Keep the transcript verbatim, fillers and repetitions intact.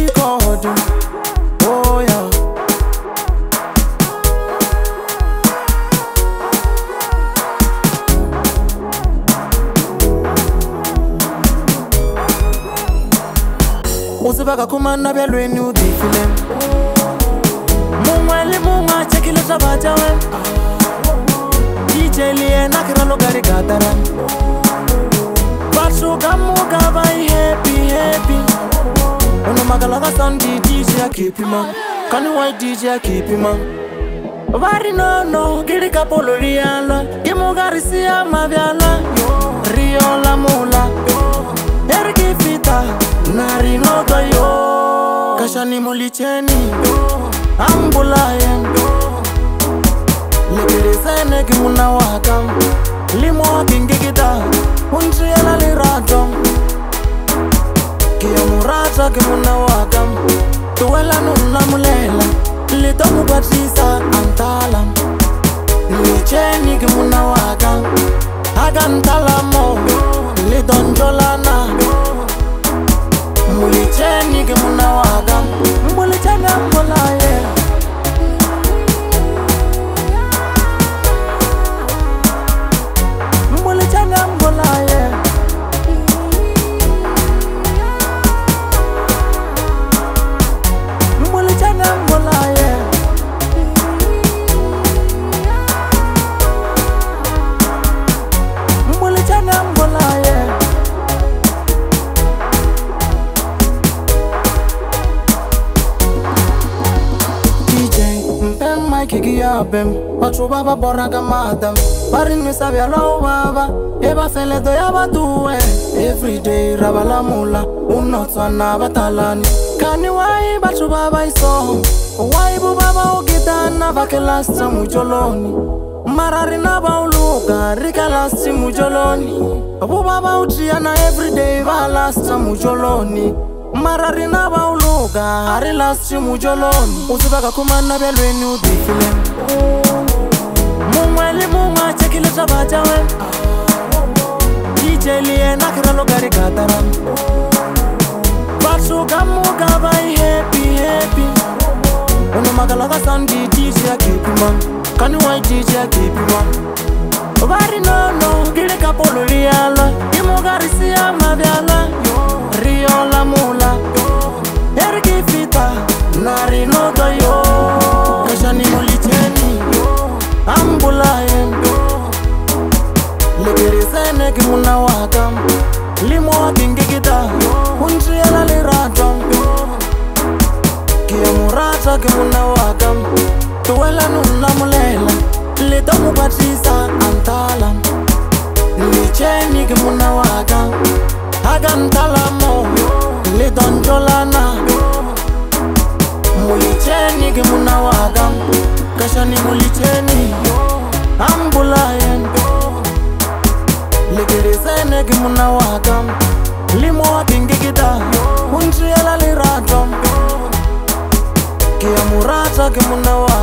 record. Oh yeah. Uzibaka kumana belweni udifile Mungweli munga chekile chabaja we D J liye nakira logari gataran Bashu kamuka vai happy happy Ono magalaga sound D J ya keep man Kani white D J ya keep man Vari no no giri kapolo riala Kimugari siya mavyala Rio la mula Eriki fita Nari no yo Kashani mulicheni Ambulaye Lekirizene kimuna wakam Limo kingigita Untriela lirato Kia murata kimuna wakam Tuwela nuna mulela Lito mubatisa antala Licheni kimuna wakam Agantala mo Lito njolana Mulicheni kimuna wakam Mulicheni ambulaye Mulicheni ambulaye Mulicheni ambulaye Mulicheni ambulaye Kiki ya bem, pachu baba boraga madam. Parin mi sabia lo baba, eba fele do ya batue. Everyday rabala mula, uno tsana batalani. Kani wai pachu baba iso, wai bu baba ogita na vakelasta mujoloni. Marari na bauluga, rikalasti mujoloni. Bu baba utriana everyday valasta mujoloni. Marari na bauluga, hari lasti mujoloni. Uzibaka kumana belweni udifile Mungweli munga chekile chabaja we D J liye nakira logari gataran Bashu kamuka vai happy happy Ono magalaga sound D J ya keep man Kani white D J ya keep man Vari no no gire kapolo riala Kimugari siya mavyala Rio la mula Eriki fita Nari no yo Kashani mulicheni Ambulaye Lekirizene kimuna wakam Limo wakingigita Untriela lirato Kia murata kimuna wakam Tuwela nuna mulela Lito mubatisa antala Licheni kimuna wakam Agantala mo Lito njolana Mulicheni kimuna wakam Kashani mulicheni Ambulaye Lekirizene kimuna wakam Limo wakingigita Untriela lirato Kia murata kimuna wakam